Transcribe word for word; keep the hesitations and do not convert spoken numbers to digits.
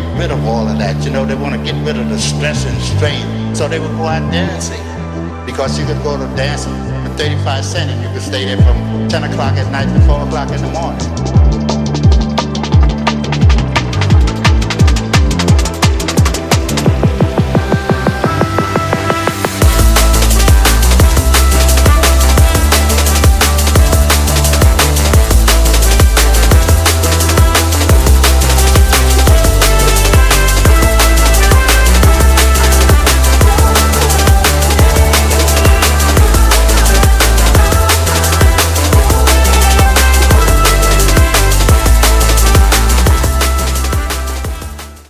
rid of all of that. You know, they want to get rid of the stress and strain. So they would go out dancing. Because you could go to dancing for thirty-five cents and you could stay there from ten o'clock at night to four o'clock in the morning.